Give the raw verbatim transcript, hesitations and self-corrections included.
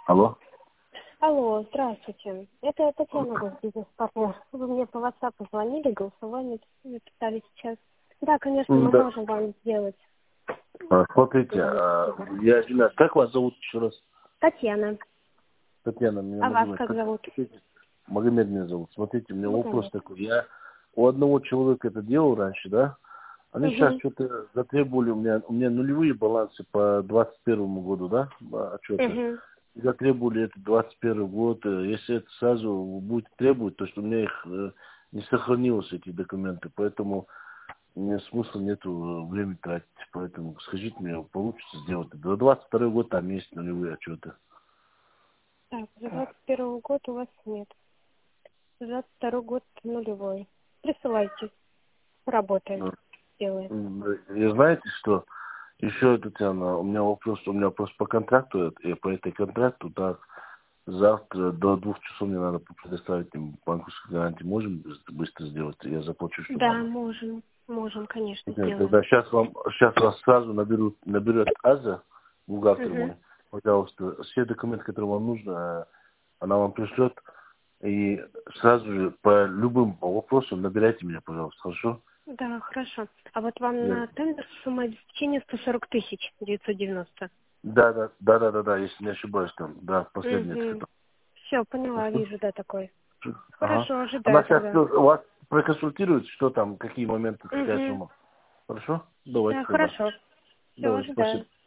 Алло. Алло, здравствуйте. Это Татьяна, гос бизнес-партнер. Вы мне по WhatsApp позвонили, голосование писали сейчас. Да, конечно, мы Да. можем вам сделать. А, Смотрите, а, я извиняюсь, как вас зовут еще раз? Татьяна. Татьяна, меня А вас Магомед. как Как... зовут? Смотрите, Магомед меня зовут. Смотрите, у меня вопрос Магомед. такой. Я у одного человека это делал раньше, да? Они сейчас Угу. что-то затребовали, у меня, у меня нулевые балансы по двадцать первому году, да, отчета. Угу. Затребовали это двадцать первый год. Э, Если это сразу будет требовать, то что у меня их э, не сохранилось, эти документы, поэтому мне смысла нету э, время тратить. Поэтому скажите мне, получится сделать. До двадцать второй год там есть нулевые отчеты. Так, за двадцать первый год у вас нет. За двадцать второй год нулевой. Присылайте. Работаем. Ну, Делаем. м, И знаете что? Еще, Татьяна, у меня вопрос, у меня вопрос по контракту, э, и по этой контракту, так, завтра до двух часов мне надо предоставить им банковскую гарантию. Можем быс- быстро сделать? Я заплачу, что Да, надо. можем. Можем, конечно, Нет, сделаем. тогда сейчас вам, сейчас вас сразу наберут, наберет Аза, бухгалтер Угу. мой. Пожалуйста, все документы, которые вам нужно, э, она вам пришлет. И сразу же по любым вопросам набирайте меня, пожалуйста, хорошо? Да, хорошо. А вот вам Я- на тендер сумма обеспечения сто сорок тысяч девятьсот девяносто. Да, да, да, да, да, да, если не ошибаюсь там, да, последняя Угу. цифра. Все, поняла, Хорошо? вижу, да, такой. Ага. Хорошо, Она ожидаю сейчас тогда. у вас проконсультирует, что там, какие моменты, какая Угу. сумма. Хорошо? Давайте Да, тогда. хорошо. Все, Давайте, спасибо. ожидаю.